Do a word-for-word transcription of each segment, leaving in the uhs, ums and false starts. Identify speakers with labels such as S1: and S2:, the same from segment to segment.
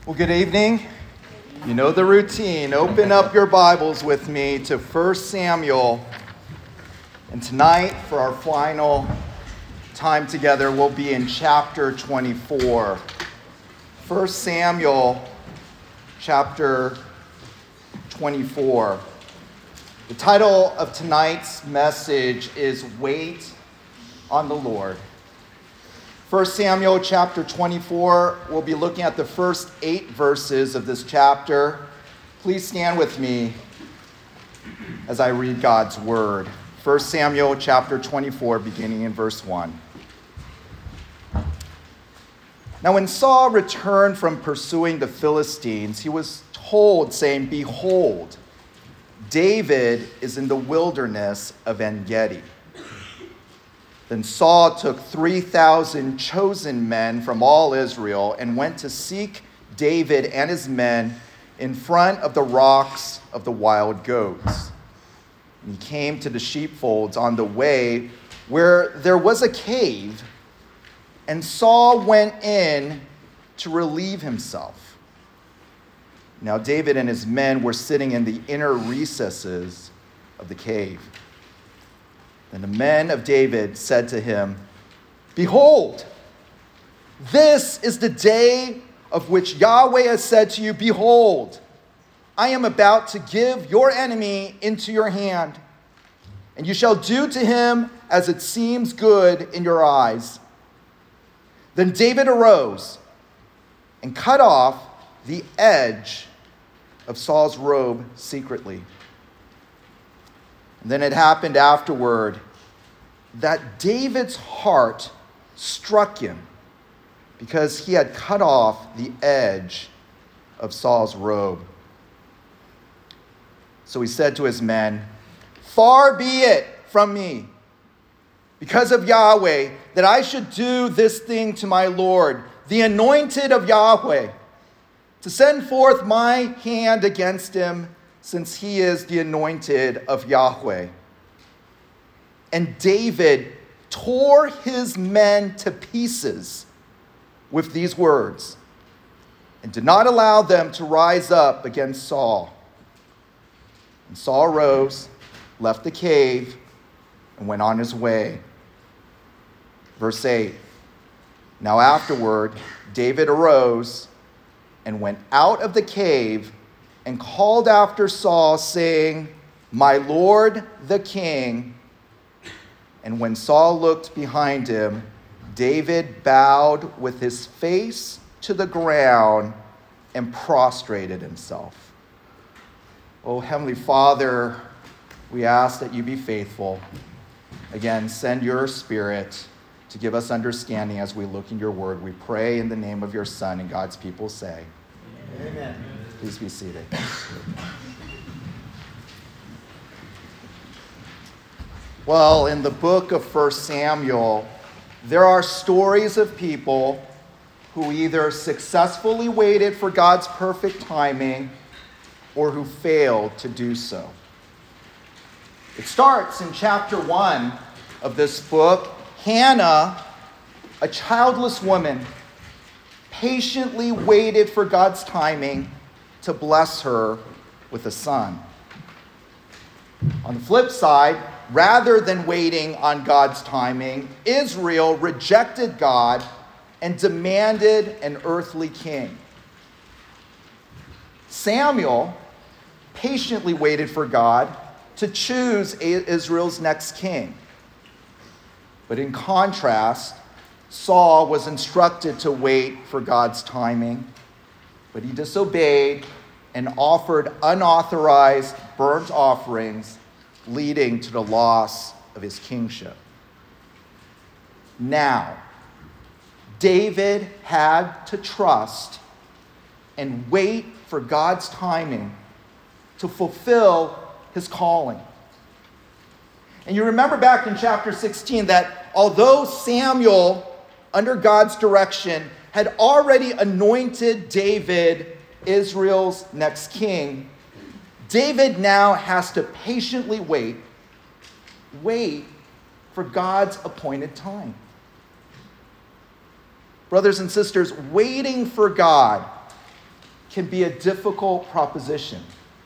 S1: Well, good evening. You know the routine. Open up your Bibles with me to First Samuel. And tonight, for our final time together, we'll be in chapter twenty-four. First Samuel, chapter twenty-four. The title of tonight's message is Wait on the Lord. First Samuel chapter twenty-four, we'll be looking at the first eight verses of this chapter. Please stand with me as I read God's word. First Samuel chapter twenty-four, beginning in verse one. Now when Saul returned from pursuing the Philistines, he was told, saying, "Behold, David is in the wilderness of En-Gedi." Then Saul took three thousand chosen men from all Israel and went to seek David and his men in front of the rocks of the wild goats. And he came to the sheepfolds on the way where there was a cave, and Saul went in to relieve himself. Now David and his men were sitting in the inner recesses of the cave. Then the men of David said to him, "Behold, this is the day of which Yahweh has said to you, Behold, I am about to give your enemy into your hand, and you shall do to him as it seems good in your eyes." Then David arose and cut off the edge of Saul's robe secretly. And then it happened afterward that David's heart struck him because he had cut off the edge of Saul's robe. So he said to his men, "Far be it from me, because of Yahweh, that I should do this thing to my Lord, the anointed of Yahweh, to send forth my hand against him, since he is the anointed of Yahweh." And David tore his men to pieces with these words, and did not allow them to rise up against Saul. And Saul rose, left the cave, and went on his way. Verse eight. Now afterward, David arose and went out of the cave and called after Saul, saying, "My lord the king." And when Saul looked behind him, David bowed with his face to the ground and prostrated himself. Oh, Heavenly Father, we ask that you be faithful. Again, send your Spirit to give us understanding as we look in your word. We pray in the name of your Son, and God's people say, Amen. Please be seated. Well, in the book of First Samuel, there are stories of people who either successfully waited for God's perfect timing or who failed to do so. It starts in chapter one of this book. Hannah, a childless woman, patiently waited for God's timing to bless her with a son. On the flip side, rather than waiting on God's timing, Israel rejected God and demanded an earthly king. Samuel patiently waited for God to choose Israel's next king. But in contrast, Saul was instructed to wait for God's timing, but he disobeyed and offered unauthorized burnt offerings, leading to the loss of his kingship. Now, David had to trust and wait for God's timing to fulfill his calling. And you remember back in chapter sixteen that although Samuel, under God's direction, had already anointed David Israel's next king, David now has to patiently wait, wait for God's appointed time. Brothers and sisters, waiting for God can be a difficult proposition.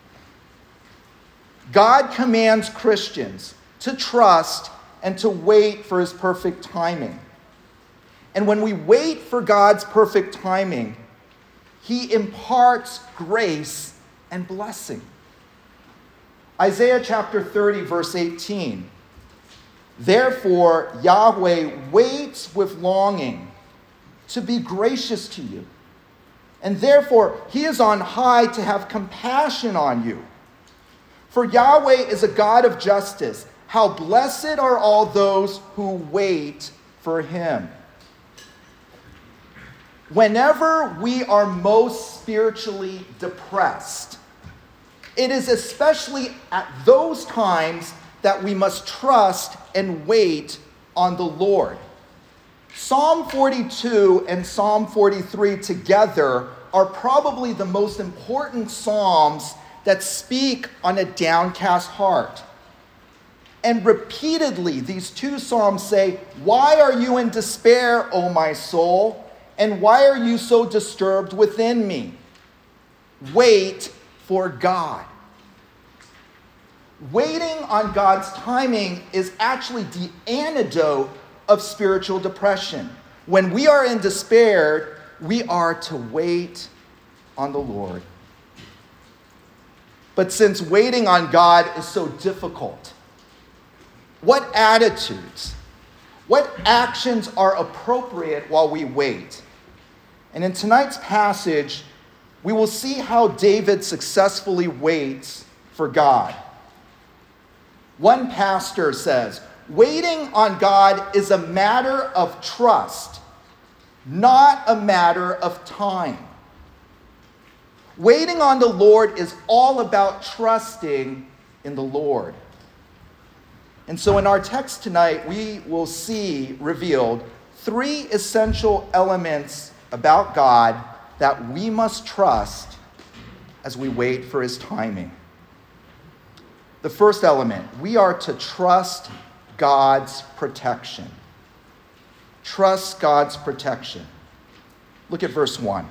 S1: God commands Christians to trust and to wait for his perfect timing. And when we wait for God's perfect timing, he imparts grace and blessing. Isaiah chapter thirty, verse eighteen. Therefore, Yahweh waits with longing to be gracious to you. And therefore, he is on high to have compassion on you. For Yahweh is a God of justice. How blessed are all those who wait for him. Whenever we are most spiritually depressed, it is especially at those times that we must trust and wait on the Lord. Psalm forty-two and Psalm forty-three together are probably the most important psalms that speak on a downcast heart. And repeatedly, these two psalms say, "Why are you in despair, O my soul? And why are you so disturbed within me? Wait for God." Waiting on God's timing is actually the antidote of spiritual depression. When we are in despair, we are to wait on the Lord. But since waiting on God is so difficult, what attitudes, what actions are appropriate while we wait? And in tonight's passage, we will see how David successfully waits for God. One pastor says, waiting on God is a matter of trust, not a matter of time. Waiting on the Lord is all about trusting in the Lord. And so in our text tonight, we will see revealed three essential elements about God that we must trust as we wait for his timing. The first element, we are to trust God's protection. Trust God's protection. Look at verse one.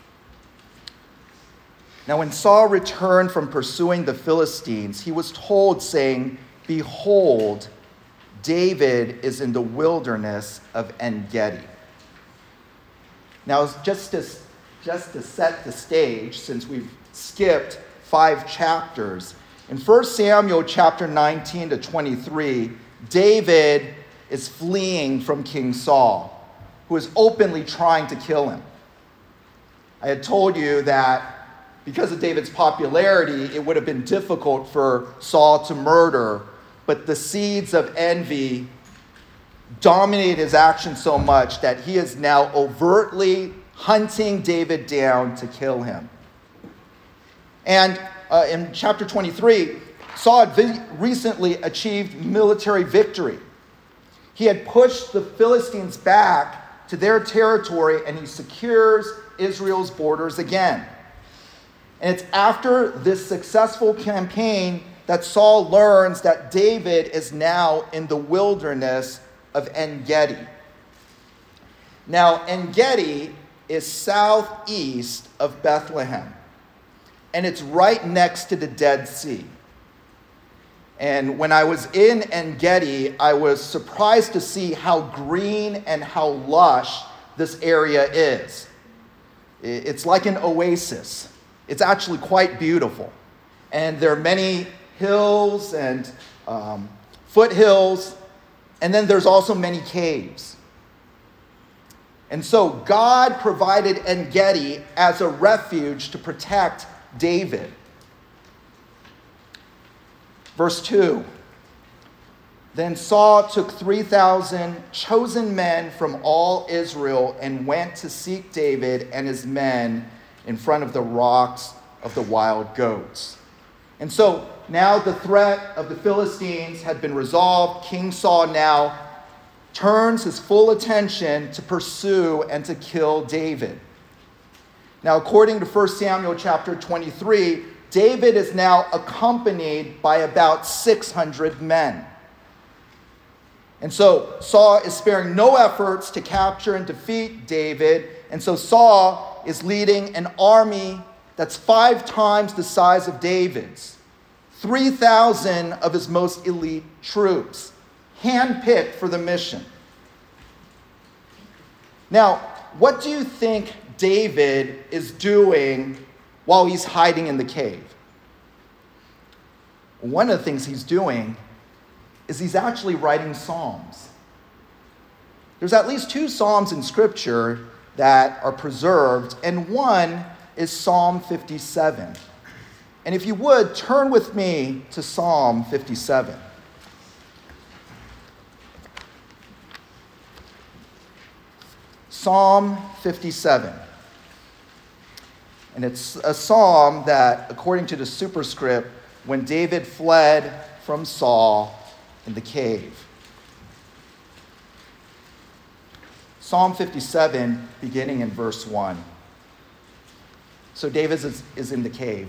S1: Now when Saul returned from pursuing the Philistines, he was told, saying, "Behold, David is in the wilderness of En-Gedi." Now, just to, just to set the stage, since we've skipped five chapters, in First Samuel chapter nineteen to twenty-three, David is fleeing from King Saul, who is openly trying to kill him. I had told you that because of David's popularity, it would have been difficult for Saul to murder, but the seeds of envy dominate his action so much that he is now overtly hunting David down to kill him. And uh, in chapter twenty-three, Saul had vi- recently achieved military victory. He had pushed the Philistines back to their territory, and he secures Israel's borders again. And it's after this successful campaign that Saul learns that David is now in the wilderness of En-Gedi. Now, En-Gedi is southeast of Bethlehem, and it's right next to the Dead Sea. And when I was in En-Gedi, I was surprised to see how green and how lush this area is. It's like an oasis. It's actually quite beautiful. And there are many hills and um, foothills, and then there's also many caves. And so God provided En-Gedi as a refuge to protect David. Verse two, then Saul took three thousand chosen men from all Israel and went to seek David and his men in front of the rocks of the wild goats. And so now the threat of the Philistines had been resolved. King Saul now turns his full attention to pursue and to kill David. Now, according to First Samuel chapter twenty-three, David is now accompanied by about six hundred men. And so Saul is sparing no efforts to capture and defeat David. And so Saul is leading an army that's five times the size of David's, three thousand of his most elite troops, handpicked for the mission. Now, what do you think David is doing while he's hiding in the cave? One of the things he's doing is he's actually writing psalms. There's at least two psalms in Scripture that are preserved, and one is Psalm fifty-seven. And if you would, turn with me to Psalm fifty-seven. Psalm fifty-seven. And it's a psalm that, according to the superscript, when David fled from Saul in the cave. Psalm fifty-seven, beginning in verse one. So David is, is in the cave.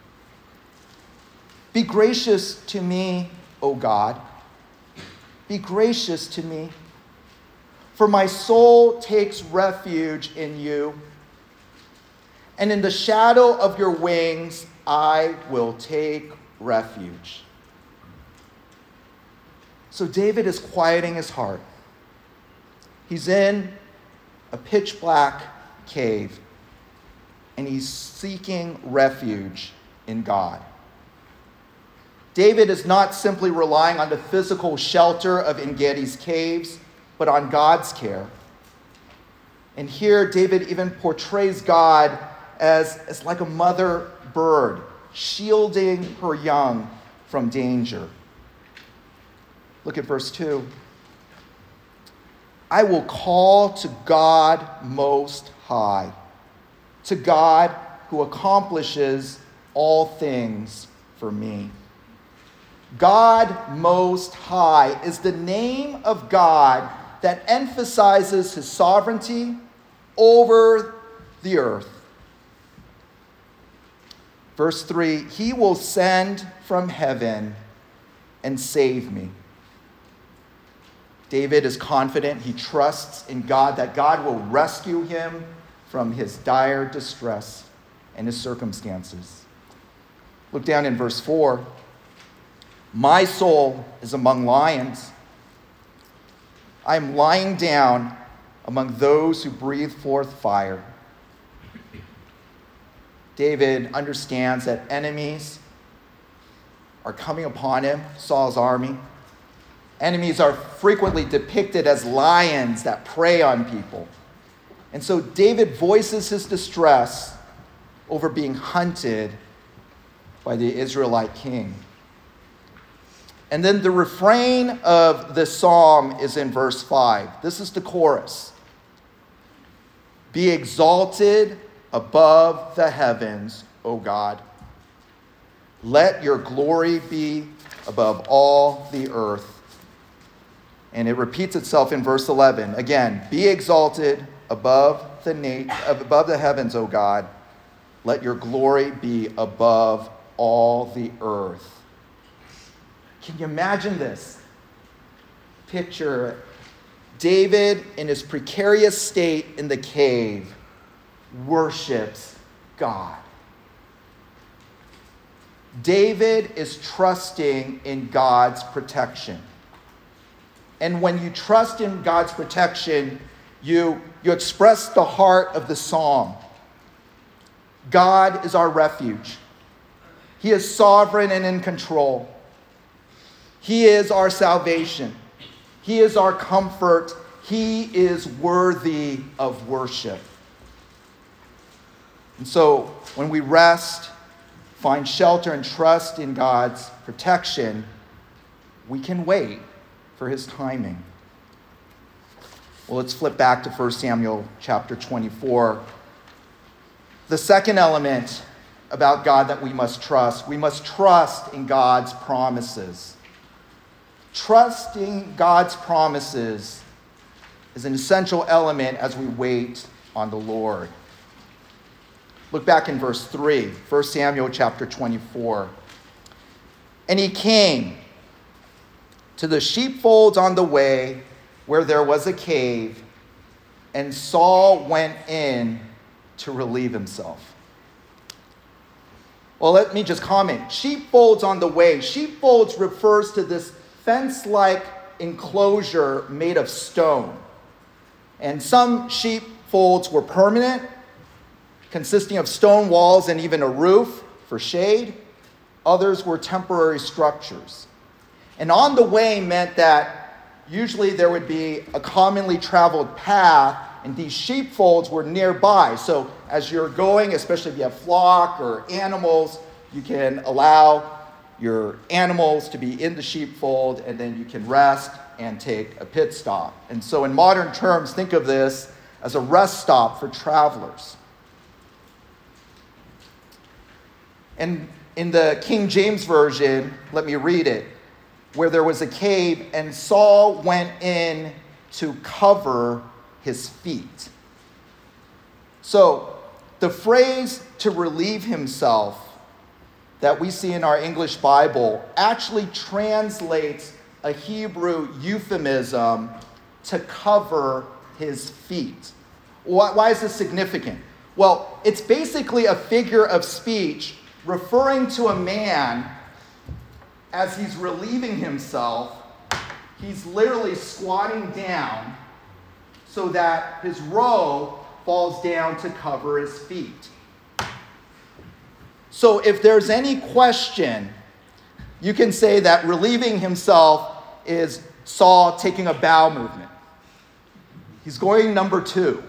S1: Be gracious to me, O God. Be gracious to me. For my soul takes refuge in you. And in the shadow of your wings, I will take refuge. So David is quieting his heart. He's in a pitch black cave, and he's seeking refuge in God. David is not simply relying on the physical shelter of En-Gedi's caves, but on God's care. And here, David even portrays God as, as like a mother bird, shielding her young from danger. Look at verse two. I will call to God Most High, to God who accomplishes all things for me. God Most High is the name of God that emphasizes his sovereignty over the earth. Verse three, he will send from heaven and save me. David is confident, he trusts in God, that God will rescue him from his dire distress and his circumstances. Look down in verse four. My soul is among lions. I am lying down among those who breathe forth fire. David understands that enemies are coming upon him, Saul's army. Enemies are frequently depicted as lions that prey on people. And so David voices his distress over being hunted by the Israelite king. And then the refrain of the psalm is in verse five. This is the chorus. Be exalted above the heavens, O God. Let your glory be above all the earth. And it repeats itself in verse eleven. Again, be exalted above the na- above the heavens, O God. Let your glory be above all the earth. Can you imagine this? Picture David in his precarious state in the cave worships God. David is trusting in God's protection. And when you trust in God's protection, you, you express the heart of the psalm. God is our refuge. He is sovereign and in control. He is our salvation. He is our comfort. He is worthy of worship. And so when we rest, find shelter and trust in God's protection, we can wait for his timing. Well, let's flip back to First Samuel chapter twenty-four. The second element about God that we must trust, we must trust in God's promises. Trusting God's promises is an essential element as we wait on the Lord. Look back in verse three, First Samuel chapter twenty-four. And he came to the sheepfolds on the way where there was a cave, and Saul went in to relieve himself. Well, let me just comment. Sheepfolds on the way. Sheepfolds refers to this fence-like enclosure made of stone. And some sheepfolds were permanent, consisting of stone walls and even a roof for shade. Others were temporary structures. And on the way meant that usually there would be a commonly traveled path, and these sheepfolds were nearby. So as you're going, especially if you have flock or animals, you can allow your animals to be in the sheepfold, and then you can rest and take a pit stop. And so in modern terms, think of this as a rest stop for travelers. And in the King James Version, let me read it, where there was a cave, and Saul went in to cover his feet. So the phrase to relieve himself that we see in our English Bible actually translates a Hebrew euphemism to cover his feet. Why, why is this significant? Well, it's basically a figure of speech referring to a man as he's relieving himself. He's literally squatting down so that his robe falls down to cover his feet. So if there's any question, you can say that relieving himself is Saul taking a bow movement. He's going number two.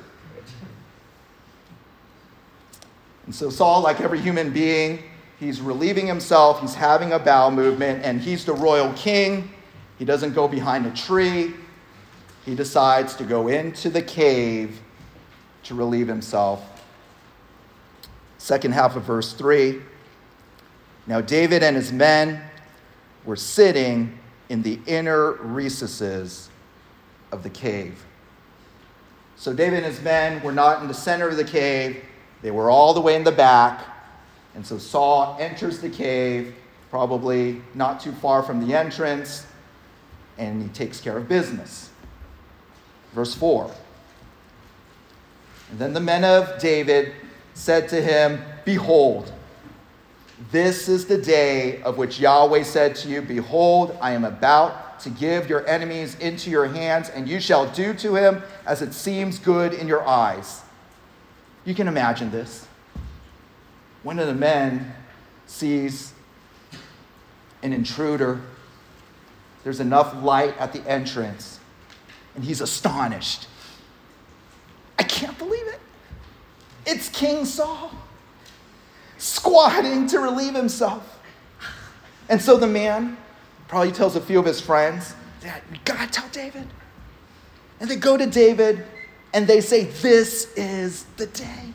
S1: And so Saul, like every human being, he's relieving himself, he's having a bow movement, and he's the royal king. He doesn't go behind a tree. He decides to go into the cave to relieve himself. Second half of verse three. Now David and his men were sitting in the inner recesses of the cave. So David and his men were not in the center of the cave. They were all the way in the back. And so Saul enters the cave, probably not too far from the entrance, and he takes care of business. Verse four. And then the men of David said to him, "Behold, this is the day of which Yahweh said to you, Behold, I am about to give your enemies into your hands, and you shall do to him as it seems good in your eyes." You can imagine this. One of the men sees an intruder. There's enough light at the entrance, and he's astonished. I can't believe it. It's King Saul, squatting to relieve himself. And so the man probably tells a few of his friends, "Dad, we gotta tell David." And they go to David, and they say, "This is the day."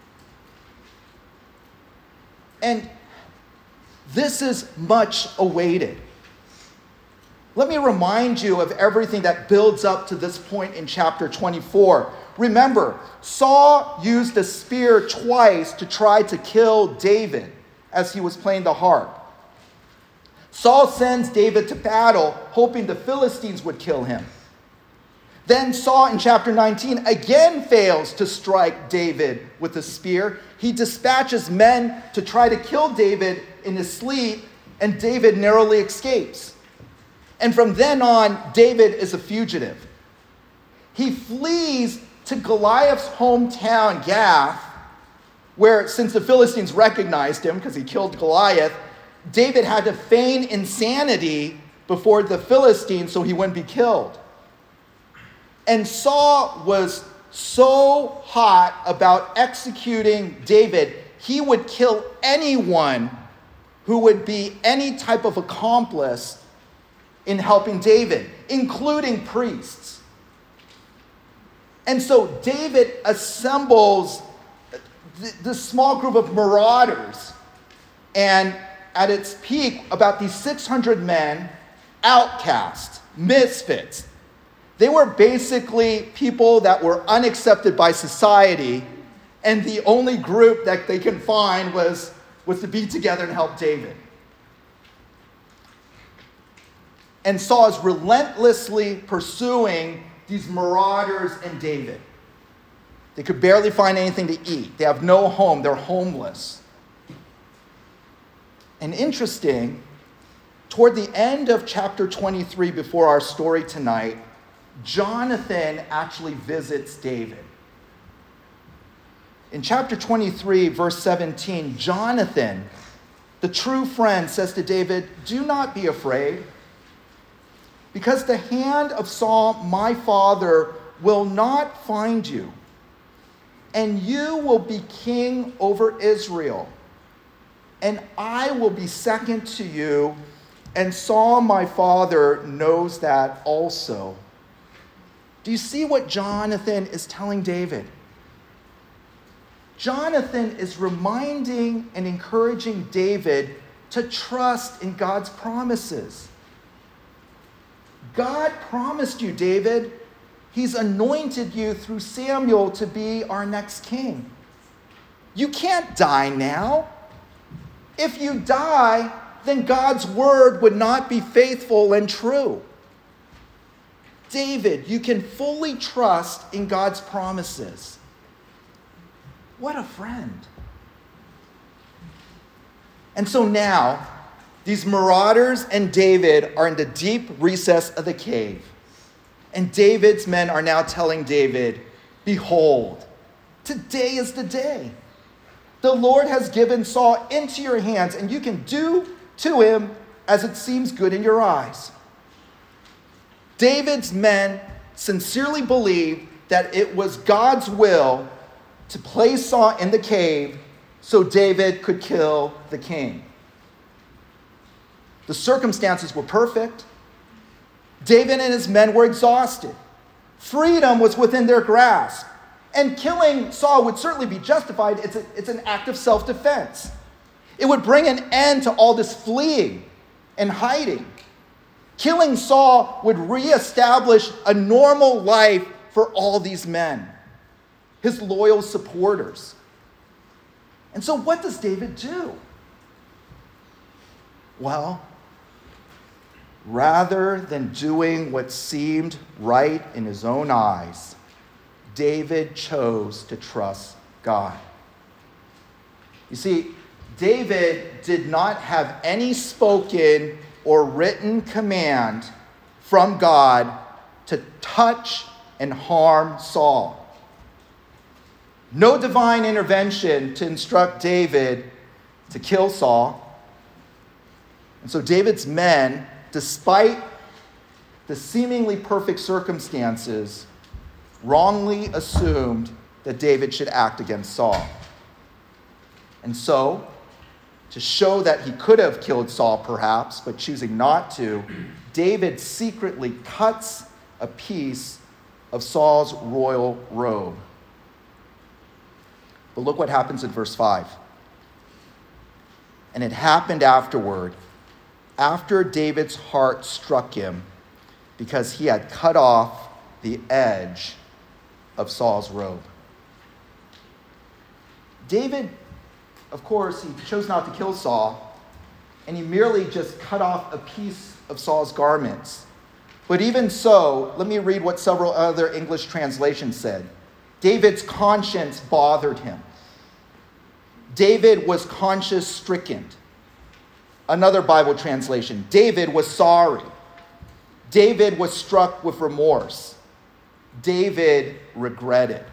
S1: And this is much awaited. Let me remind you of everything that builds up to this point in chapter twenty-four. Remember, Saul used a spear twice to try to kill David as he was playing the harp. Saul sends David to battle, hoping the Philistines would kill him. Then Saul in chapter nineteen again fails to strike David with a spear. He dispatches men to try to kill David in his sleep, and David narrowly escapes. And from then on, David is a fugitive. He flees to Goliath's hometown, Gath, where, since the Philistines recognized him because he killed Goliath, David had to feign insanity before the Philistines so he wouldn't be killed. And Saul was so hot about executing David, he would kill anyone who would be any type of accomplice in helping David, including priests. And so David assembles this small group of marauders, and at its peak, about these six hundred men, outcasts, misfits. They were basically people that were unaccepted by society, and the only group that they can find was, was to be together and help David. And Saul is relentlessly pursuing these marauders and David. They could barely find anything to eat. They have no home. They're homeless. And interesting, toward the end of chapter twenty-three, before our story tonight, Jonathan actually visits David. In chapter twenty-three, verse seventeen, Jonathan, the true friend, says to David, "Do not be afraid, because the hand of Saul, my father, will not find you, and you will be king over Israel, and I will be second to you, and Saul, my father, knows that also." Do you see what Jonathan is telling David? Jonathan is reminding and encouraging David to trust in God's promises. God promised you, David. He's anointed you through Samuel to be our next king. You can't die now. If you die, then God's word would not be faithful and true. David, you can fully trust in God's promises. What a friend. And so now, these marauders and David are in the deep recess of the cave. And David's men are now telling David, "Behold, today is the day. The Lord has given Saul into your hands, and you can do to him as it seems good in your eyes." David's men sincerely believed that it was God's will to place Saul in the cave so David could kill the king. The circumstances were perfect. David and his men were exhausted. Freedom was within their grasp. And killing Saul would certainly be justified. It's, a, it's an act of self-defense. It would bring an end to all this fleeing and hiding. Killing Saul would reestablish a normal life for all these men, his loyal supporters. And so what does David do? Well, rather than doing what seemed right in his own eyes, David chose to trust God. You see, David did not have any spoken or written command from God to touch and harm Saul. No divine intervention to instruct David to kill Saul. And so David's men, despite the seemingly perfect circumstances, wrongly assumed that David should act against Saul. And so, to show that he could have killed Saul perhaps, but choosing not to, David secretly cuts a piece of Saul's royal robe. But look what happens in verse five. "And it happened afterward, after David's heart struck him, because he had cut off the edge of Saul's robe." David, of course, he chose not to kill Saul, and he merely just cut off a piece of Saul's garments. But even so, let me read what several other English translations said. David's conscience bothered him. David was conscience-stricken. Another Bible translation, David was sorry. David was struck with remorse. David regretted.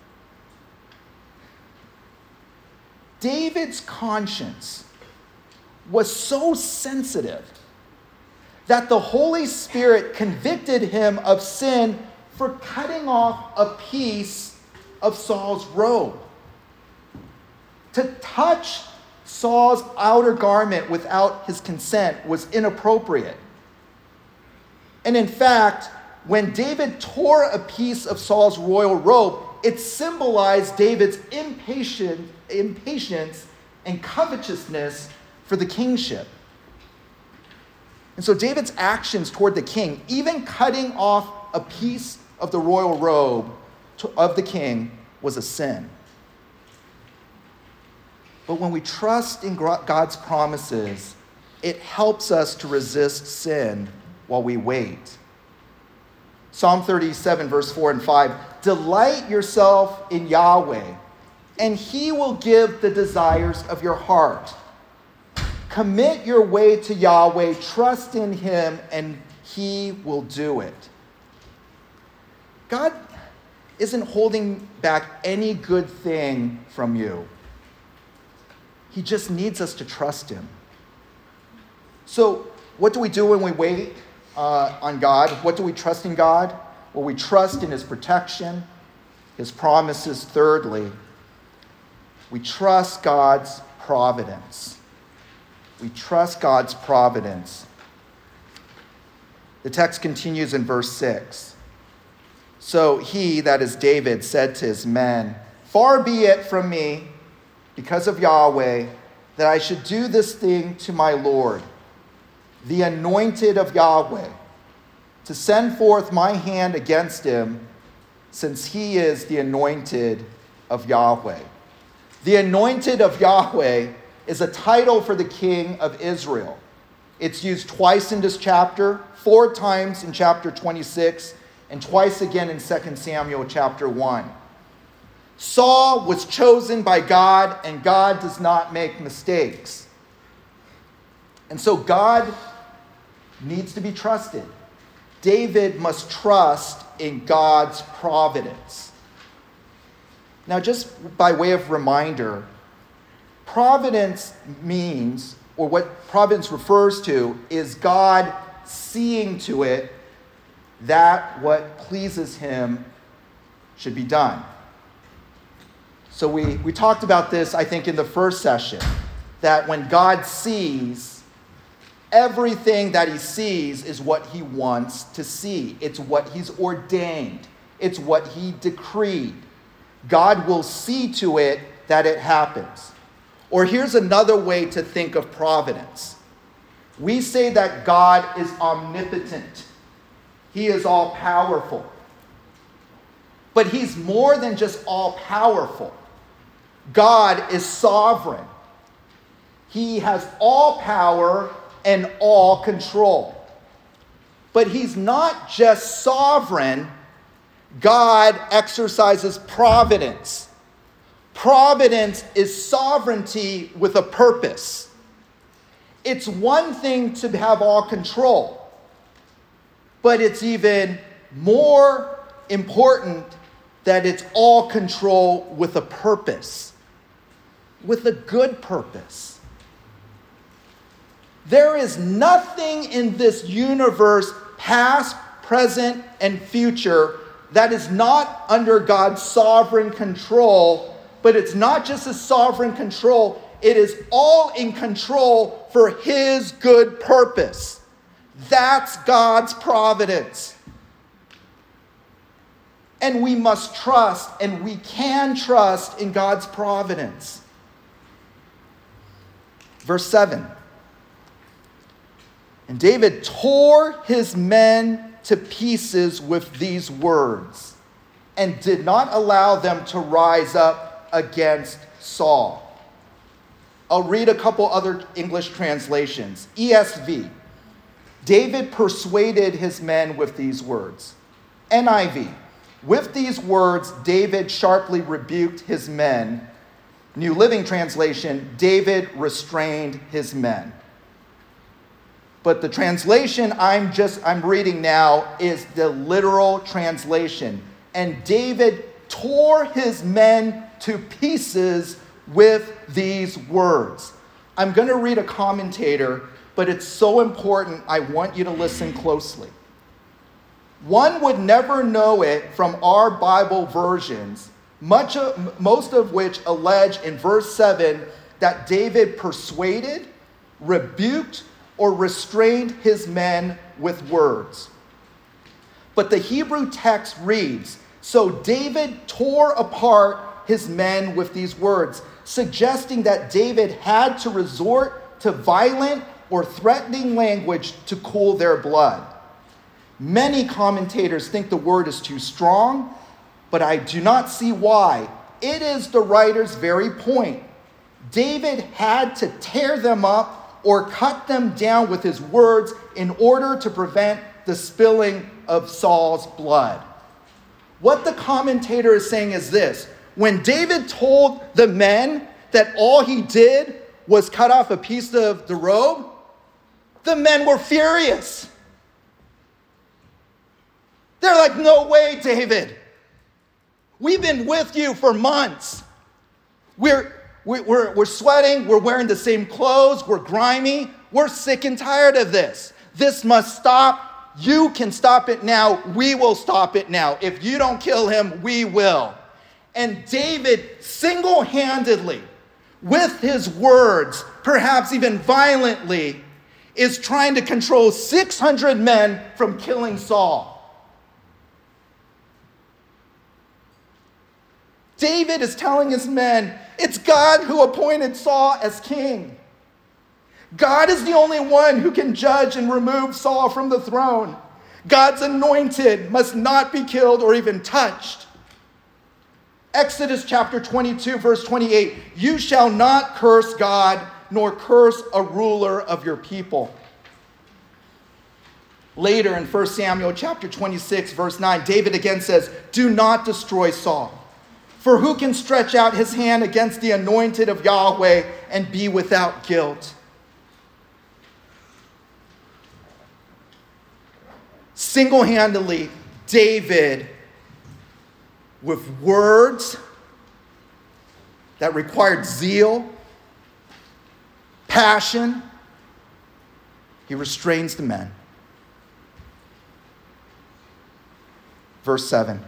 S1: David's conscience was so sensitive that the Holy Spirit convicted him of sin for cutting off a piece of Saul's robe. To touch Saul's outer garment without his consent was inappropriate. And in fact, when David tore a piece of Saul's royal robe, it symbolized David's impatient, impatience and covetousness for the kingship. And so David's actions toward the king, even cutting off a piece of the royal robe to, of the king, was a sin. But when we trust in God's promises, it helps us to resist sin while we wait. Psalm thirty-seven, verse four and five, "Delight yourself in Yahweh, and he will give the desires of your heart. Commit your way to Yahweh, trust in him, and he will do it. God isn't holding back any good thing from you. He just needs us to trust him. So what do we do when we wait uh, on God? What do we trust in God? Well, we trust in his protection, his promises. Thirdly, we trust God's providence. We trust God's providence. The text continues in verse six. So he, that is David, said to his men, "Far be it from me, because of Yahweh, that I should do this thing to my Lord, the anointed of Yahweh, to send forth my hand against him, since he is the anointed of Yahweh." The anointed of Yahweh is a title for the king of Israel. It's used twice in this chapter, four times in chapter twenty-six, and twice again in Second Samuel chapter one. Saul was chosen by God, and God does not make mistakes. And so God needs to be trusted. David must trust in God's providence. Now, just by way of reminder, providence means, or what providence refers to, is God seeing to it that what pleases him should be done. So we, we talked about this, I think, in the first session, that when God sees, everything that he sees is what he wants to see. It's what he's ordained. It's what he decreed. God will see to it that it happens. Or here's another way to think of providence. We say that God is omnipotent. He is all-powerful. But he's more than just all-powerful. God is sovereign. He has all power and all control. But he's not just sovereign. God exercises providence. Providence is sovereignty with a purpose. It's one thing to have all control, but it's even more important that it's all control with a purpose, with a good purpose. There is nothing in this universe, past, present, and future, that is not under God's sovereign control. But it's not just his sovereign control, it is all in control for his good purpose. That's God's providence. And we must trust, and we can trust in God's providence. Verse seven. And David tore his men to pieces with these words, and did not allow them to rise up against Saul. I'll read a couple other English translations. E S V. David persuaded his men with these words. N I V. With these words, David sharply rebuked his men. New Living Translation, David restrained his men. But the translation I'm just I'm reading now is the literal translation. And David tore his men to pieces with these words. I'm going to read a commentator, but it's so important, I want you to listen closely. One would never know it from our Bible versions, much of, most of which allege in verse seven that David persuaded, rebuked, or restrained his men with words. But the Hebrew text reads, so David tore apart his men with these words, suggesting that David had to resort to violent or threatening language to cool their blood. Many commentators think the word is too strong, but I do not see why. It is the writer's very point. David had to tear them up or cut them down with his words in order to prevent the spilling of Saul's blood. What the commentator is saying is this: when David told the men that all he did was cut off a piece of the robe, the men were furious. They're like, no way, David. We've been with you for months. We're, we're, we're sweating. We're wearing the same clothes. We're grimy. We're sick and tired of this. This must stop. You can stop it now. We will stop it now. If you don't kill him, we will. And David single-handedly, with his words, perhaps even violently, is trying to control six hundred men from killing Saul. David is telling his men, it's God who appointed Saul as king. God is the only one who can judge and remove Saul from the throne. God's anointed must not be killed or even touched. Exodus chapter twenty-two, verse twenty-eight, you shall not curse God, nor curse a ruler of your people. Later in First Samuel chapter twenty-six, verse nine, David again says, do not destroy Saul. For who can stretch out his hand against the anointed of Yahweh and be without guilt? Single-handedly, David, with words that required zeal, passion, he restrains the men. Verse seven.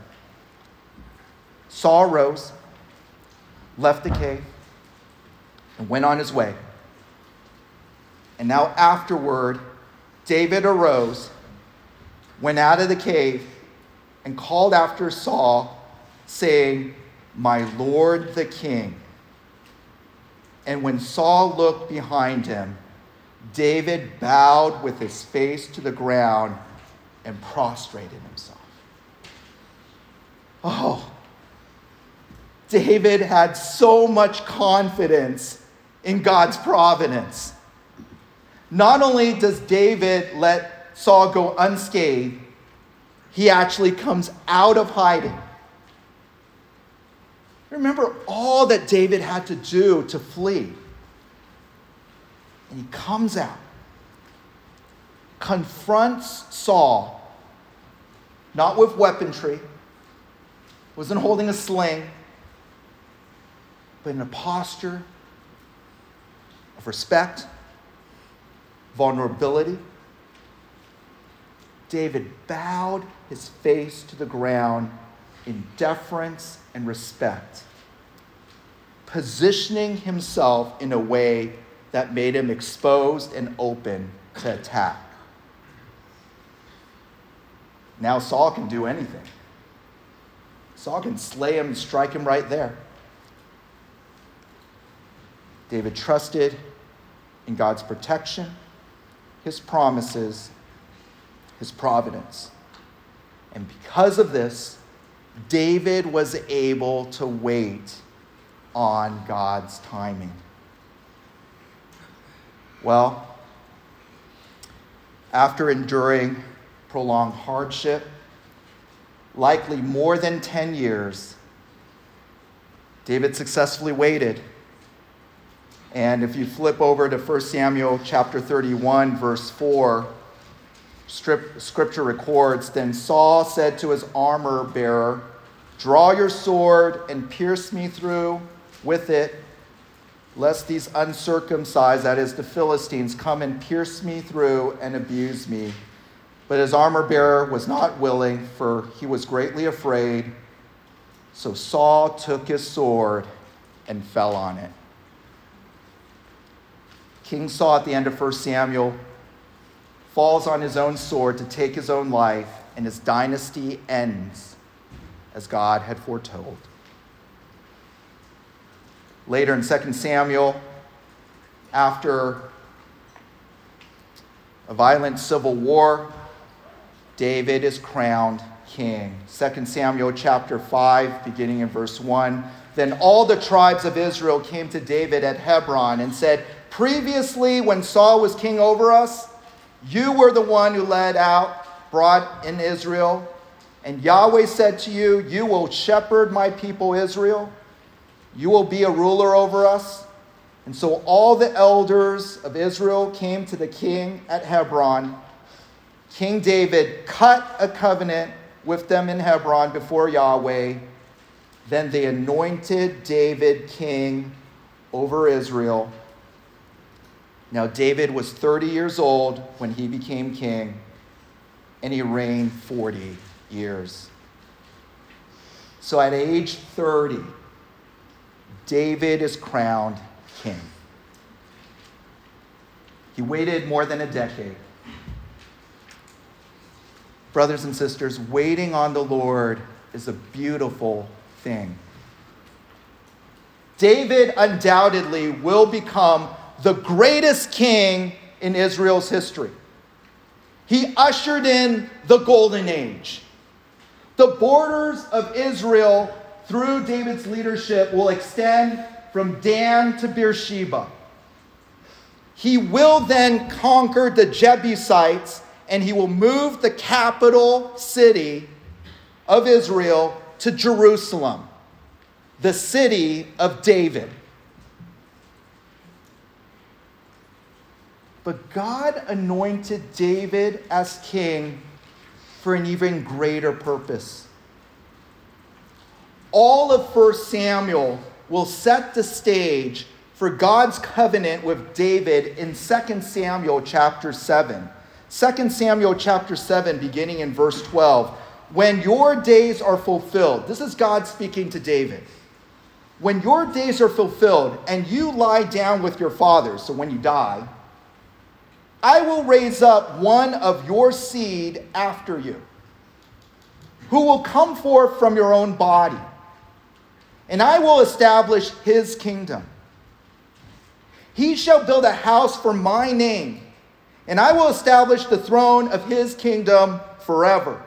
S1: Saul rose, left the cave, and went on his way. And now afterward, David arose, went out of the cave, and called after Saul, saying, my lord the king. And when Saul looked behind him, David bowed with his face to the ground and prostrated himself. Oh, David had so much confidence in God's providence. Not only does David let Saul go unscathed, he actually comes out of hiding. Remember all that David had to do to flee. And he comes out, confronts Saul, not with weaponry, wasn't holding a sling, but in a posture of respect, vulnerability. David bowed his face to the ground in deference and respect, positioning himself in a way that made him exposed and open to attack. Now Saul can do anything. Saul can slay him and strike him right there. David trusted in God's protection, his promises, his providence. And because of this, David was able to wait on God's timing. Well, after enduring prolonged hardship, likely more than ten years, David successfully waited. And if you flip over to First Samuel chapter thirty-one, verse four, Scripture records, then Saul said to his armor bearer, draw your sword and pierce me through with it, lest these uncircumcised, that is the Philistines, come and pierce me through and abuse me. But his armor bearer was not willing, for he was greatly afraid. So Saul took his sword and fell on it. King Saul, at the end of First Samuel, falls on his own sword to take his own life, and his dynasty ends as God had foretold. Later in Second Samuel, after a violent civil war, David is crowned king. Second Samuel chapter five, beginning in verse one. Then all the tribes of Israel came to David at Hebron and said, previously, when Saul was king over us, you were the one who led out, brought in Israel. And Yahweh said to you, you will shepherd my people Israel. You will be a ruler over us. And so all the elders of Israel came to the king at Hebron. King David cut a covenant with them in Hebron before Yahweh. Then they anointed David king over Israel. Now David was thirty years old when he became king, and he reigned forty years. So at age thirty, David is crowned king. He waited more than a decade. Brothers and sisters, waiting on the Lord is a beautiful thing. David undoubtedly will become the greatest king in Israel's history. He ushered in the golden age. The borders of Israel through David's leadership will extend from Dan to Beersheba. He will then conquer the Jebusites, and he will move the capital city of Israel to Jerusalem, the city of David. But God anointed David as king for an even greater purpose. All of First Samuel will set the stage for God's covenant with David in Second Samuel chapter seven. Second Samuel chapter seven, beginning in verse twelve. When your days are fulfilled, this is God speaking to David. When your days are fulfilled and you lie down with your fathers, so when you die, I will raise up one of your seed after you, who will come forth from your own body, and I will establish his kingdom. He shall build a house for my name, and I will establish the throne of his kingdom forever.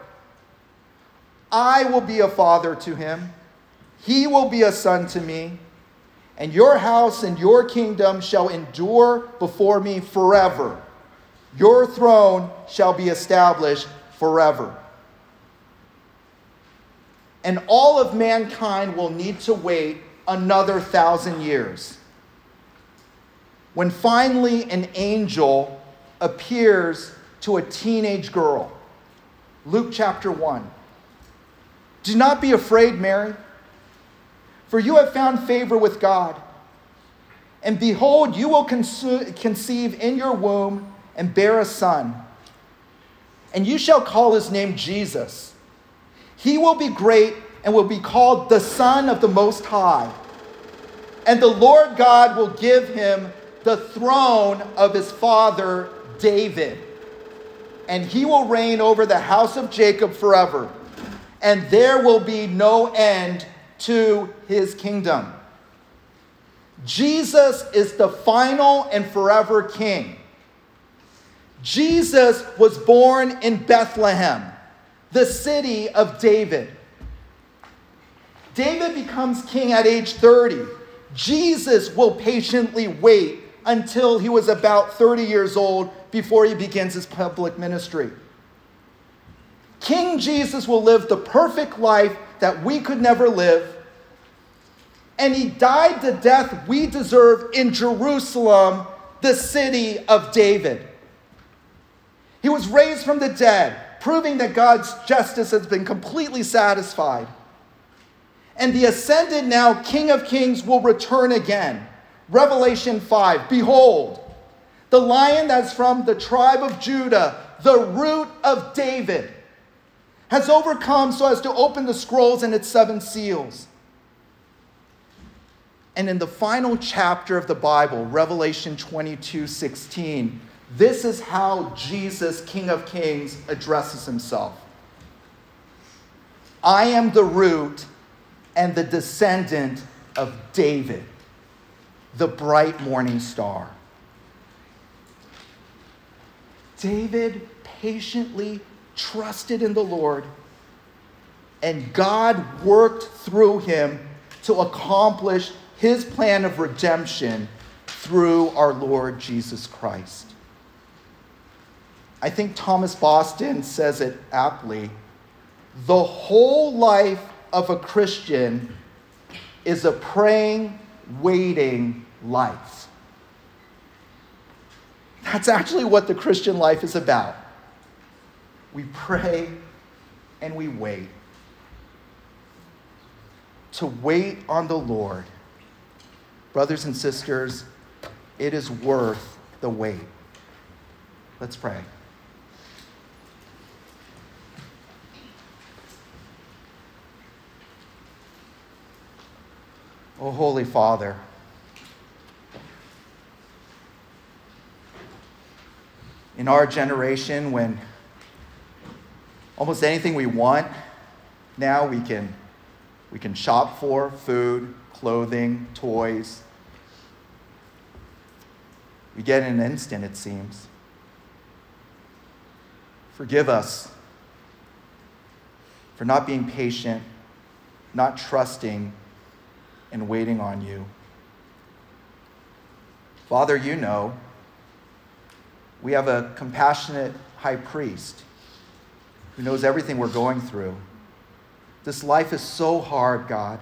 S1: I will be a father to him. He will be a son to me. And your house and your kingdom shall endure before me forever. Your throne shall be established forever. And all of mankind will need to wait another thousand years, when finally an angel appears to a teenage girl. Luke chapter one. Do not be afraid, Mary, for you have found favor with God. And behold, you will conce- conceive in your womb and bear a son. And you shall call his name Jesus. He will be great and will be called the Son of the Most High. And the Lord God will give him the throne of his father David. And he will reign over the house of Jacob forever. And there will be no end to his kingdom. Jesus is the final and forever king. Jesus was born in Bethlehem, the city of David. David becomes king at age thirty. Jesus will patiently wait until he was about thirty years old before he begins his public ministry. King Jesus will live the perfect life that we could never live. And he died the death we deserve in Jerusalem, the city of David. He was raised from the dead, proving that God's justice has been completely satisfied. And the ascended now King of Kings will return again. Revelation five, behold, the Lion that's from the tribe of Judah, the root of David, has overcome so as to open the scrolls and its seven seals. And in the final chapter of the Bible, Revelation twenty-two sixteen, this is how Jesus, King of Kings, addresses himself. I am the root and the descendant of David, the bright morning star. David patiently trusted in the Lord, and God worked through him to accomplish his plan of redemption through our Lord Jesus Christ. I think Thomas Boston says it aptly. The whole life of a Christian is a praying, waiting, life. That's actually what the Christian life is about. We pray and we wait. To wait on the Lord, brothers and sisters, it is worth the wait. Let's pray. Oh, Holy Father, in our generation, when almost anything we want, now we can, we can shop for food, clothing, toys. We get in an instant, it seems. Forgive us for not being patient, not trusting, and waiting on you. Father, you know, we have a compassionate high priest who knows everything we're going through. This life is so hard, God.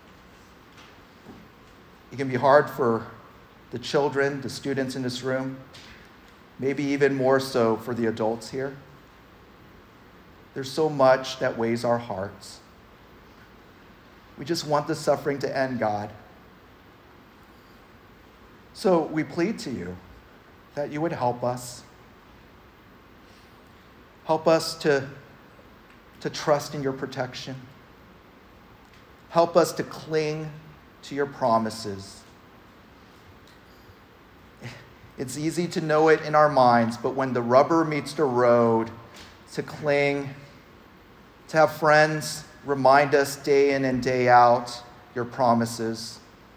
S1: It can be hard for the children, the students in this room, maybe even more so for the adults here. There's so much that weighs our hearts. We just want the suffering to end, God. So we plead to you that you would help us. Help us to, to trust in your protection. Help us to cling to your promises. It's easy to know it in our minds, but when the rubber meets the road, to cling, to have friends remind us day in and day out your promises,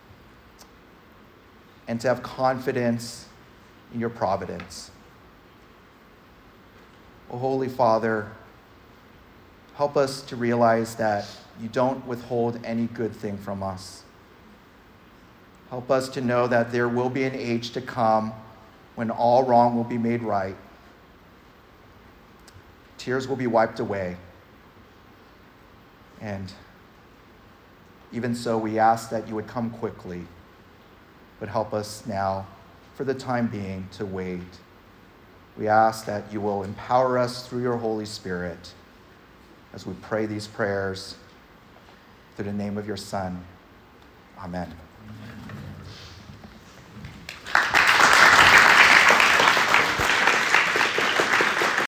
S1: and to have confidence in your providence. Oh, Holy Father, help us to realize that you don't withhold any good thing from us. Help us to know that there will be an age to come when all wrong will be made right. Tears will be wiped away. And even so, we ask that you would come quickly, but help us now, for the time being, to wait. We ask that you will empower us through your Holy Spirit as we pray these prayers through the name of your Son. Amen.